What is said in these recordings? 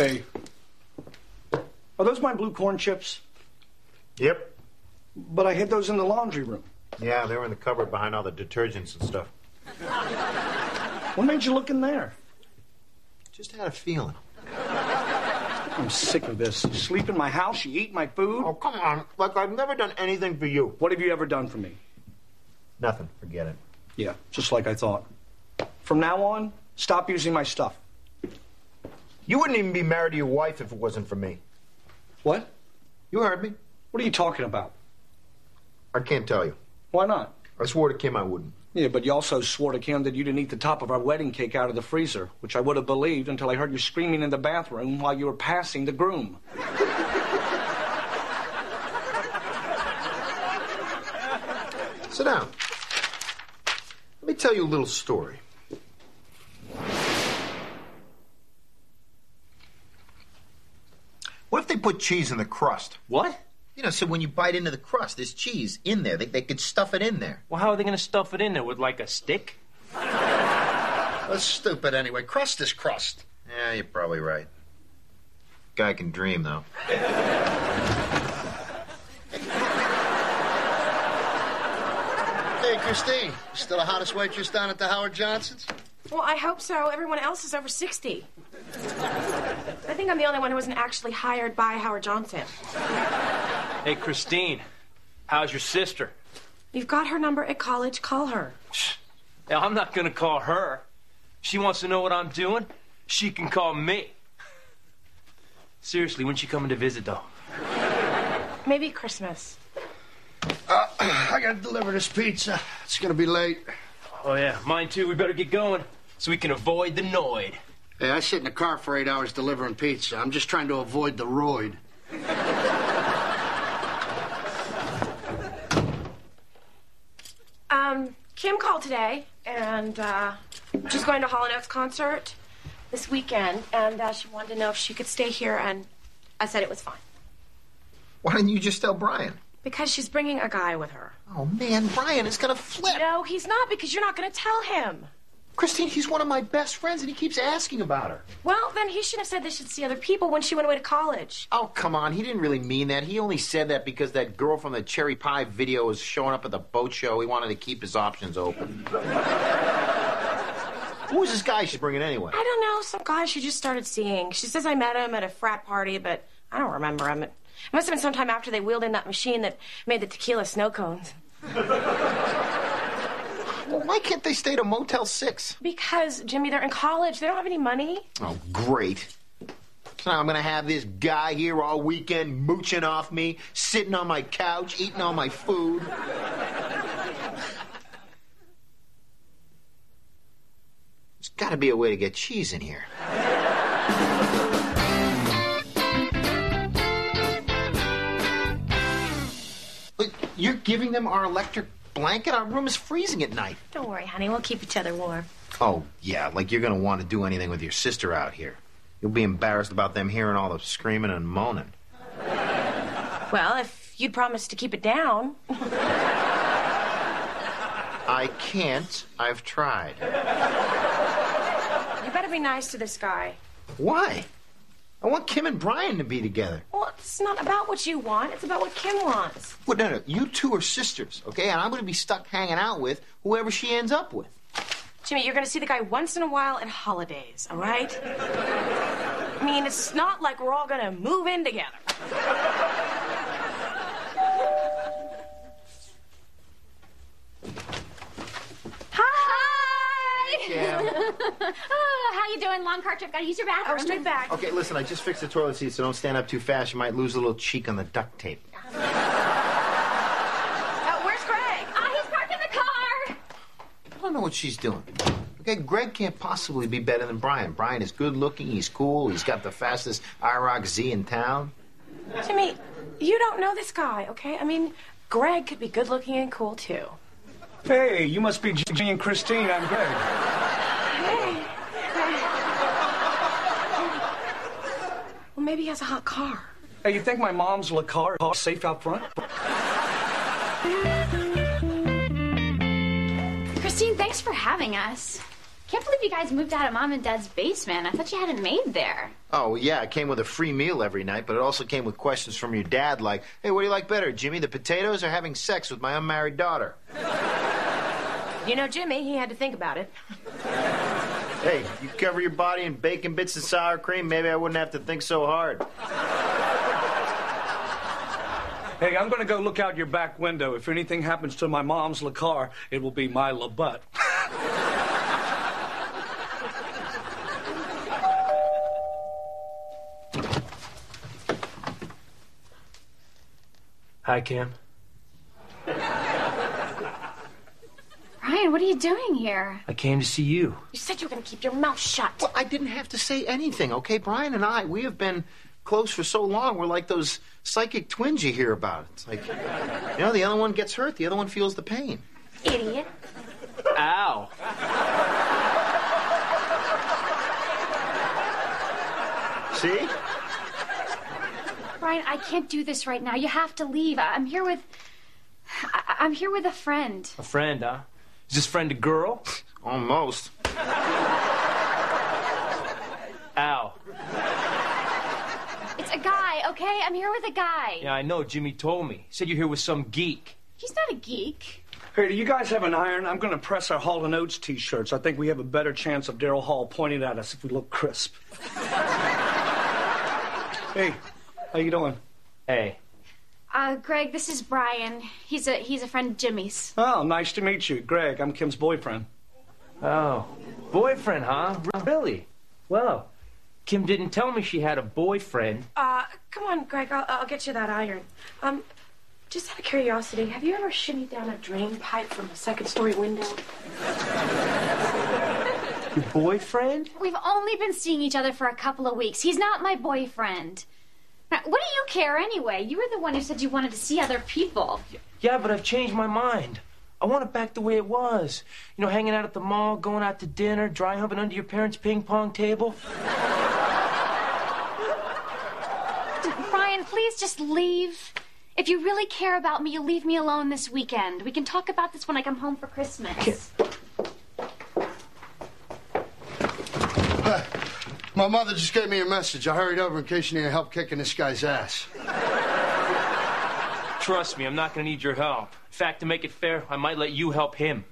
Hey. Are those my blue corn chips? Yep. But I hid those in the laundry room. Yeah, they were in the cupboard behind all the detergents and stuff. What made you look in there? Just had a feeling. I'm sick of this. You sleep in my house, you eat my food. Oh, come on. Like, I've never done anything for you. What have you ever done for me? Nothing. Forget it. Yeah, just like I thought. From now on, stop using my stuff. You wouldn't even be married to your wife if it wasn't for me. What? You heard me. What are you talking about? I can't tell you. Why not? I swore to Kim I wouldn't. Yeah, but you also swore to Kim that you didn't eat the top of our wedding cake out of the freezer, which I would have believed until I heard you screaming in the bathroom while you were passing the groom. Sit down. Let me tell you a little story. What if they put cheese in the crust? What? You know, so when you bite into the crust, there's cheese in there. They could stuff it in there. Well, how are they going to stuff it in there? With, like, a stick? That's stupid anyway. Crust is crust. Yeah, you're probably right. Guy can dream, though. Hey, Christine. Still the hottest waitress down at the Howard Johnson's? Well, I hope so. Everyone else is over 60. I think I'm the only one who wasn't actually hired by Howard Johnson. Hey, Christine, how's your sister? You've got her number at college. Call her. Now, I'm not going to call her. She wants to know what I'm doing. She can call me. Seriously, when's she coming to visit, though? Maybe Christmas. I gotta deliver this pizza. It's gonna be late. Oh, yeah, mine too. We better get going so we can avoid the Noid. Hey, I sit in the car for 8 hours delivering pizza. I'm just trying to avoid the roid. Kim called today, and she's going to Hall & Oates concert this weekend, and she wanted to know if she could stay here, and I said it was fine. Why didn't you just tell Brian? Because she's bringing a guy with her. Oh, man, Brian is gonna flip. No, he's not, because you're not going to tell him. Christine, he's one of my best friends, and he keeps asking about her. Well, then he should have said they should see other people when she went away to college. Oh, come on. He didn't really mean that. He only said that because that girl from the Cherry Pie video was showing up at the boat show. He wanted to keep his options open. Who is this guy she's bringing anyway? I don't know. Some guy she just started seeing. She says I met him at a frat party, but I don't remember him. It must have been sometime after they wheeled in that machine that made the tequila snow cones. Well, why can't they stay to Motel 6? Because, Jimmy, they're in college. They don't have any money. Oh, great. So now I'm going to have this guy here all weekend mooching off me, sitting on my couch, eating all my food. There's got to be a way to get cheese in here. Look, you're giving them our electric blanket? Our room is freezing at night. Don't worry, honey. We'll keep each other warm. Oh, yeah, like you're going to want to do anything with your sister out here. You'll be embarrassed about them hearing all the screaming and moaning. Well, if you'd promise to keep it down. I can't. I've tried. You better be nice to this guy. Why? I want Kim and Brian to be together. Well, it's not about what you want. It's about what Kim wants. Well, no. You two are sisters, okay? And I'm going to be stuck hanging out with whoever she ends up with. Jimmy, you're going to see the guy once in a while at holidays, all right? I mean, it's not like we're all going to move in together. Oh, how you doing? Long car trip. Gotta use your bathroom. Oh, straight back. Okay, listen, I just fixed the toilet seat, so don't stand up too fast. You might lose a little cheek on the duct tape. Where's Greg? He's parked in the car. I don't know what she's doing. Okay, Greg can't possibly be better than Brian. Brian is good looking, he's cool, he's got the fastest IROC Z in town. Jimmy, you don't know this guy, okay? I mean, Greg could be good looking and cool, too. Hey, you must be Jimmy and Christine. I'm Greg. Hey. Well, maybe he has a hot car. Hey, you think my mom's car is safe out front? Christine, thanks for having us. Can't believe you guys moved out of Mom and Dad's basement. I thought you had it made there. Oh, yeah, it came with a free meal every night, but it also came with questions from your dad like, hey, what do you like better, Jimmy, the potatoes or having sex with my unmarried daughter? You know, Jimmy, he had to think about it. Hey, you cover your body in bacon bits and sour cream, maybe I wouldn't have to think so hard. Hey, I'm going to go look out your back window. If anything happens to my mom's Le Car, it will be my Le Butt. Hi, Kim. Brian, what are you doing here? I came to see you. You said you were going to keep your mouth shut. Well, I didn't have to say anything, okay? Brian and I, we have been close for so long. We're like those psychic twins you hear about. It's like, you know, the other one gets hurt, the other one feels the pain. Idiot. Ow. See? Brian, I can't do this right now. You have to leave. I'm here with a friend. A friend, huh? Is this friend a girl? Almost. Ow. It's a guy, okay? I'm here with a guy. Yeah, I know. Jimmy told me. He said you're here with some geek. He's not a geek. Hey, do you guys have an iron? I'm going to press our Hall & Oates T-shirts. I think we have a better chance of Daryl Hall pointing at us if we look crisp. Hey, how you doing? Hey. Greg, this is Brian. He's a friend of Jimmy's. Oh, nice to meet you. Greg, I'm Kim's boyfriend. Oh. Boyfriend, huh? Really? Well, Kim didn't tell me she had a boyfriend. Come on, Greg, I'll get you that iron. Just out of curiosity, have you ever shimmied down a drain pipe from a second-story window? Your boyfriend? We've only been seeing each other for a couple of weeks. He's not my boyfriend. Now, what do you care anyway? You were the one who said you wanted to see other people. Yeah, but I've changed my mind. I want it back the way it was. You know, hanging out at the mall, going out to dinner, dry humping under your parents' ping pong table. Brian, please just leave. If you really care about me, you'll leave me alone this weekend. We can talk about this when I come home for Christmas. My mother just gave me a message. I hurried over in case you needed help kicking this guy's ass. Trust me, I'm not going to need your help. In fact, to make it fair, I might let you help him.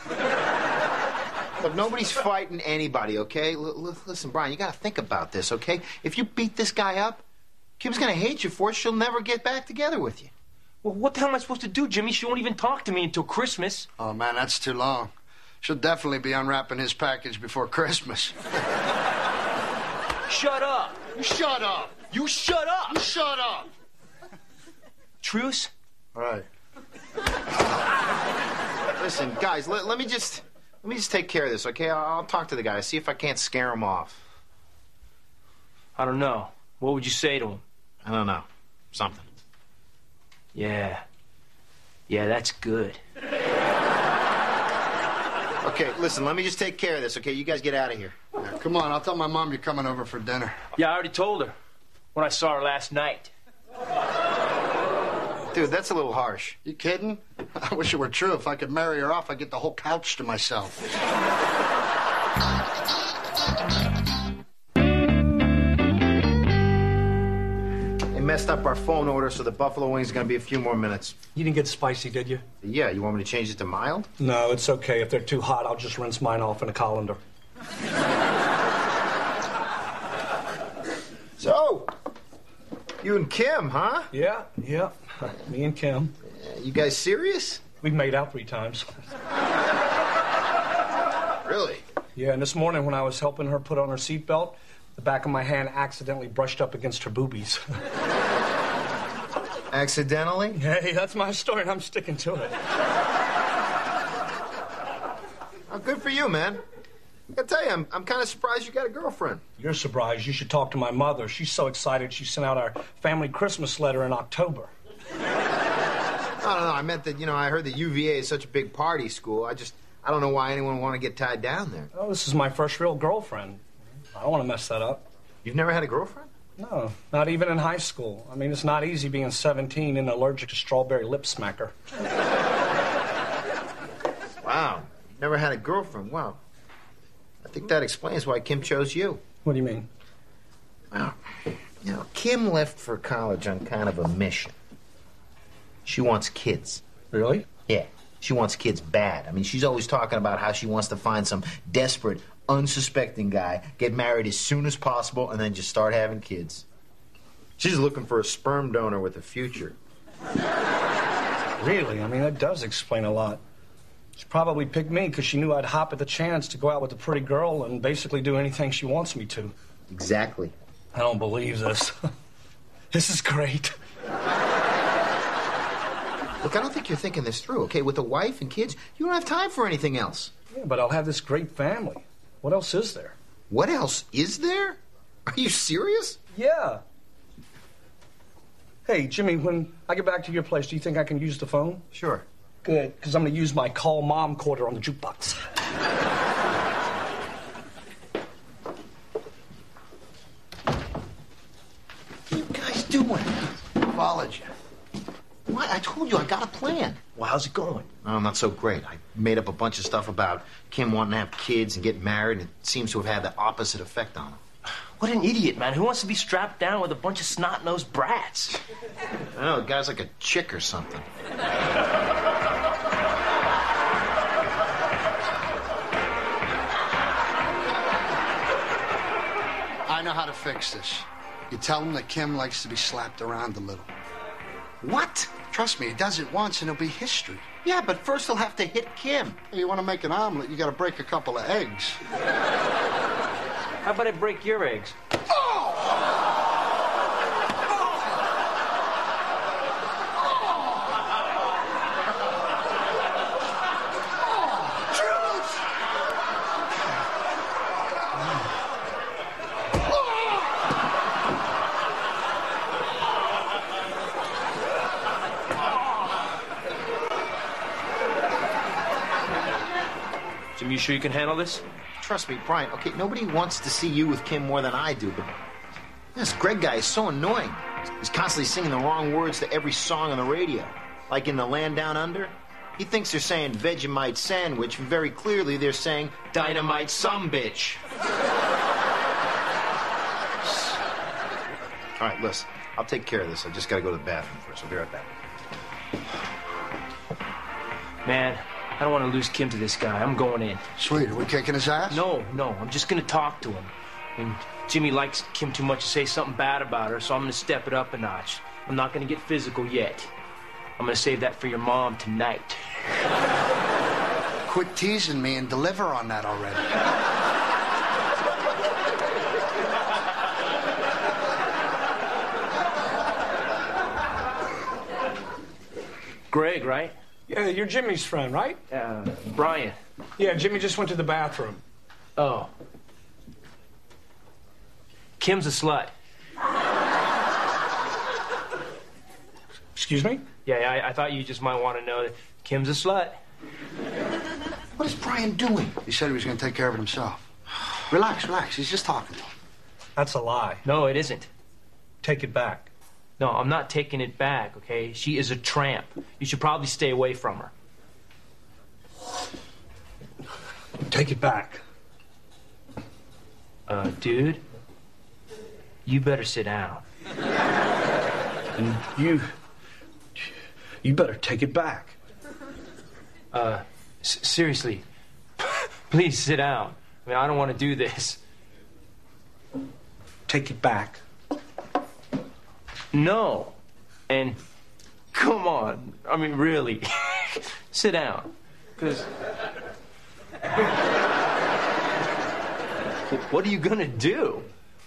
Look, nobody's fighting anybody, okay? Listen, Brian, you got to think about this, okay? If you beat this guy up, Kim's going to hate you for it. She'll never get back together with you. Well, what the hell am I supposed to do, Jimmy? She won't even talk to me until Christmas. Oh, man, that's too long. She'll definitely be unwrapping his package before Christmas. Shut up. You shut up. You shut up. You shut up. Truce? All right. Listen, guys, let me just take care of this, okay? I'll talk to the guy, see if I can't scare him off. I don't know. What would you say to him? I don't know. Something. Yeah. Yeah, that's good. Okay, listen, let me just take care of this, okay? You guys get out of here. Yeah, come on, I'll tell my mom you're coming over for dinner. Yeah, I already told her when I saw her last night. Dude, that's a little harsh. You kidding? I wish it were true. If I could marry her off, I'd get the whole couch to myself. They messed up our phone order, so the buffalo wing's gonna be a few more minutes. You didn't get spicy, did you? Yeah, you want me to change it to mild? No, it's okay. If they're too hot, I'll just rinse mine off in a colander. So, you and Kim, huh? Yeah. Me and Kim. You guys serious? We've made out 3 times. Really? Yeah, and this morning when I was helping her put on her seatbelt, the back of my hand accidentally brushed up against her boobies. Accidentally? Hey, that's my story, and I'm sticking to it. Oh, good for you, man. I gotta tell you, I'm kind of surprised you got a girlfriend. You're surprised. You should talk to my mother. She's so excited she sent out our family Christmas letter in October. No, I meant that, I heard that UVA is such a big party school. I don't know why anyone would want to get tied down there. Oh, this is my first real girlfriend. I don't want to mess that up. You've never had a girlfriend? No, not even in high school. I mean, it's not easy being 17 and allergic to strawberry lip smacker. Wow. Never had a girlfriend. Wow. think that explains why Kim chose you. What do you mean? Well, Kim left for college on kind of a mission. She wants kids. Really? Yeah, she wants kids bad. I mean, she's always talking about how she wants to find some desperate, unsuspecting guy, get married as soon as possible, and then just start having kids. She's looking for a sperm donor with a future. Really? I mean, that does explain a lot. She probably picked me because she knew I'd hop at the chance to go out with a pretty girl and basically do anything she wants me to. Exactly. I don't believe this. This is great. Look, I don't think you're thinking this through, okay? With a wife and kids, you don't have time for anything else. Yeah, but I'll have this great family. What else is there? What else is there? Are you serious? Yeah. Hey, Jimmy, when I get back to your place, do you think I can use the phone? Sure. Good, because I'm going to use my call mom quarter on the jukebox. What are you guys doing? Followed you. What? I told you I got a plan. Well, how's it going? Oh, not so great. I made up a bunch of stuff about Kim wanting to have kids and get married, and it seems to have had the opposite effect on him. What an idiot, man. Who wants to be strapped down with a bunch of snot-nosed brats? I know, the guy's like a chick or something. I know how to fix this. You tell him that Kim likes to be slapped around a little. What? Trust me, he does it once and it'll be history. Yeah, but first he'll have to hit Kim. Hey, you want to make an omelet, you got to break a couple of eggs. How about I break your eggs? Jimmy, you sure you can handle this? Trust me, Brian, okay, nobody wants to see you with Kim more than I do, but this Greg guy is so annoying. He's constantly singing the wrong words to every song on the radio. Like in The Land Down Under, he thinks they're saying Vegemite sandwich, and very clearly they're saying Dynamite sumbitch. All right, listen, I'll take care of this. I just gotta go to the bathroom first. I'll be right back. Man, I don't want to lose Kim to this guy. I'm going in. Sweet, are we kicking his ass? No, I'm just going to talk to him. And Jimmy likes Kim too much to say something bad about her, so I'm going to step it up a notch. I'm not going to get physical yet. I'm going to save that for your mom tonight. Quit teasing me and deliver on that already. Greg, right? Yeah, you're Jimmy's friend, right? Brian. Yeah, Jimmy just went to the bathroom. Oh. Kim's a slut. Excuse me? Yeah, I thought you just might want to know that Kim's a slut. What is Brian doing? He said he was going to take care of it himself. Relax. He's just talking to him. That's a lie. No, it isn't. Take it back. No, I'm not taking it back, okay? She is a tramp. You should probably stay away from her. Take it back. Dude, you better sit down. And you better take it back. Seriously, please sit down. I mean, I don't want to do this. Take it back. No. And come on. I mean, really. Sit down. Because... what are you going to do?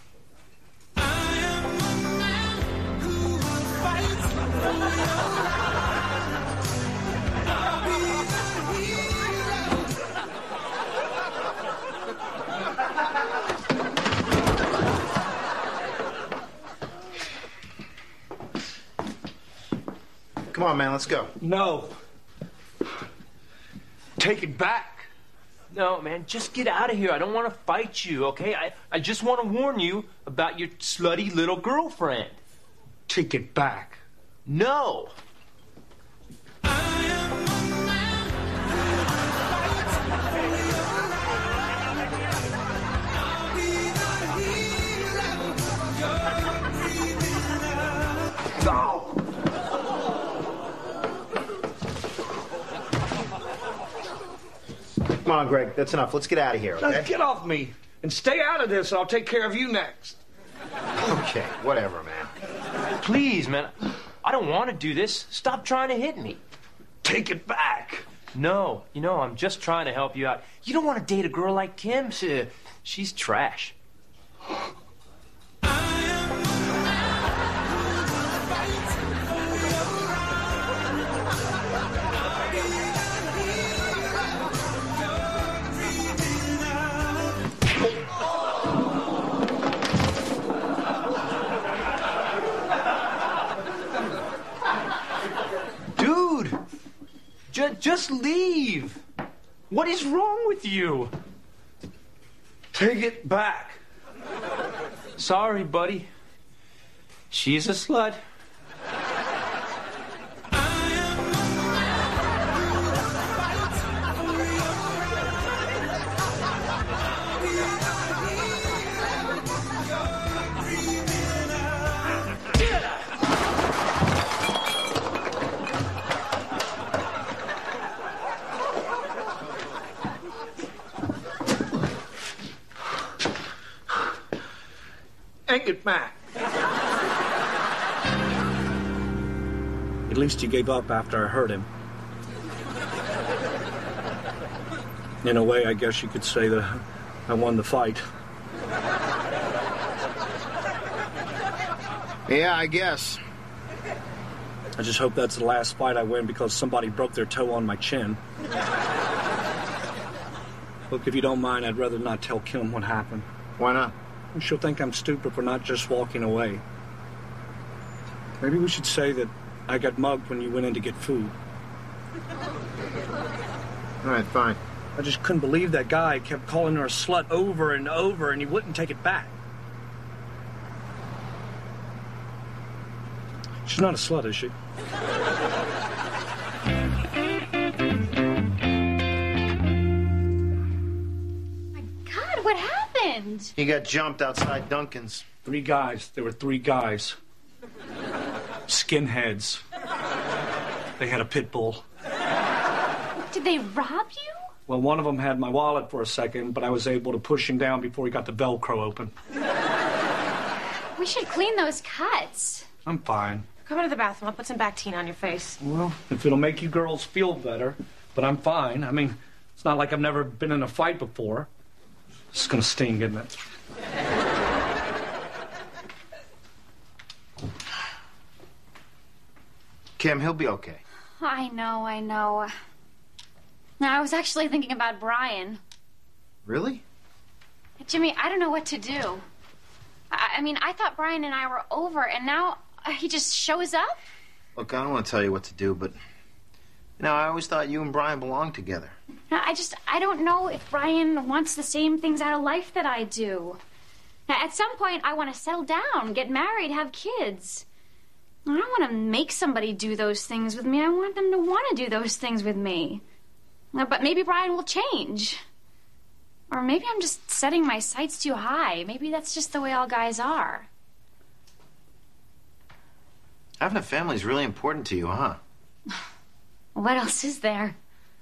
Come on, man, let's go. No. Take it back. No, man, just get out of here. I don't want to fight you, okay? I just want to warn you about your slutty little girlfriend. Take it back. No. on, Greg. That's enough. Let's get out of here, okay? Now, get off me and stay out of this, and I'll take care of you next. Okay, whatever, man. Please, man. I don't want to do this. Stop trying to hit me. Take it back. No, I'm just trying to help you out. You don't want to date a girl like Kim. She's trash. Just leave. What is wrong with you? Take it back. Sorry, buddy. She's a slut. Take it back. At least you gave up after I hurt him. In a way, I guess you could say that I won the fight. Yeah, I guess. I just hope that's the last fight I win because somebody broke their toe on my chin. Look, if you don't mind, I'd rather not tell Kim what happened. Why not? She'll think I'm stupid for not just walking away. Maybe we should say that I got mugged when you went in to get food. All right, fine. I just couldn't believe that guy kept calling her a slut over and over, and he wouldn't take it back. She's not a slut, is she? What happened? He got jumped outside Duncan's. 3 guys. There were 3 guys. Skinheads. They had a pit bull. Did they rob you? Well, one of them had my wallet for a second, but I was able to push him down before he got the Velcro open. We should clean those cuts. I'm fine. Come into the bathroom. I'll put some Bactine on your face. Well, if it'll make you girls feel better, but I'm fine. I mean, it's not like I've never been in a fight before. It's gonna sting, isn't it? Kim, he'll be okay. I know. Now, I was actually thinking about Brian. Really? Jimmy, I don't know what to do. I mean, I thought Brian and I were over, and now he just shows up? Look, I don't want to tell you what to do, but... I always thought you and Brian belonged together. No, I don't know if Brian wants the same things out of life that I do. Now, at some point, I want to settle down, get married, have kids. I don't want to make somebody do those things with me. I want them to want to do those things with me. But maybe Brian will change. Or maybe I'm just setting my sights too high. Maybe that's just the way all guys are. Having a family is really important to you, huh? What else is there?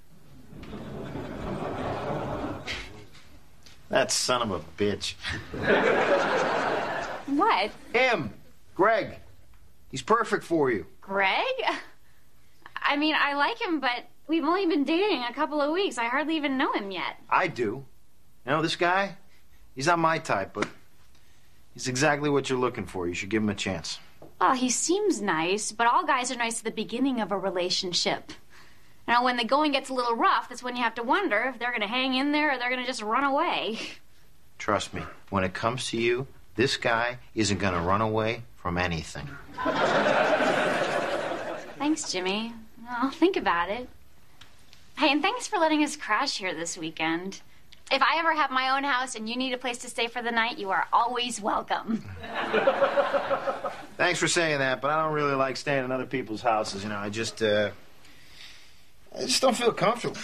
That son of a bitch. What? Him. Greg. He's perfect for you. Greg? I mean, I like him, but we've only been dating a couple of weeks. I hardly even know him yet. I do. This guy, he's not my type, but he's exactly what you're looking for. You should give him a chance. Well, he seems nice, but all guys are nice at the beginning of a relationship. When the going gets a little rough, that's when you have to wonder if they're going to hang in there or they're going to just run away. Trust me, when it comes to you, this guy isn't going to run away from anything. Thanks, Jimmy. I'll think about it. Hey, and thanks for letting us crash here this weekend. If I ever have my own house and you need a place to stay for the night, you are always welcome. Thanks for saying that, but I don't really like staying in other people's houses. I just don't feel comfortable.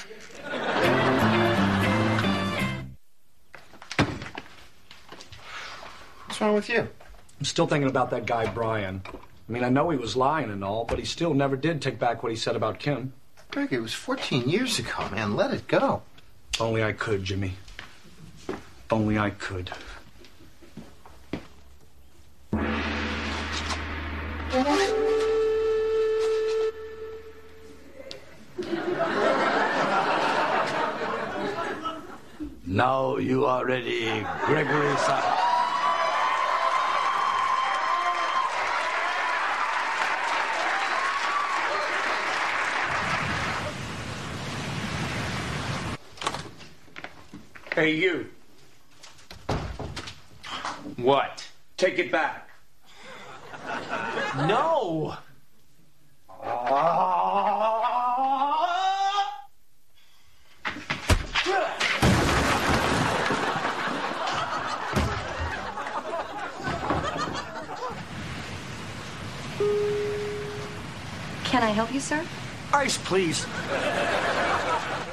What's wrong with you? I'm still thinking about that guy, Brian. I mean, I know he was lying and all, but he still never did take back what he said about Kim. Greg, it was 14 years ago, man. Let it go. If only I could, Jimmy. If only I could. Now you are ready, Gregory son. Hey, you. What? Take it back. No! Can I help you, sir? Ice, please.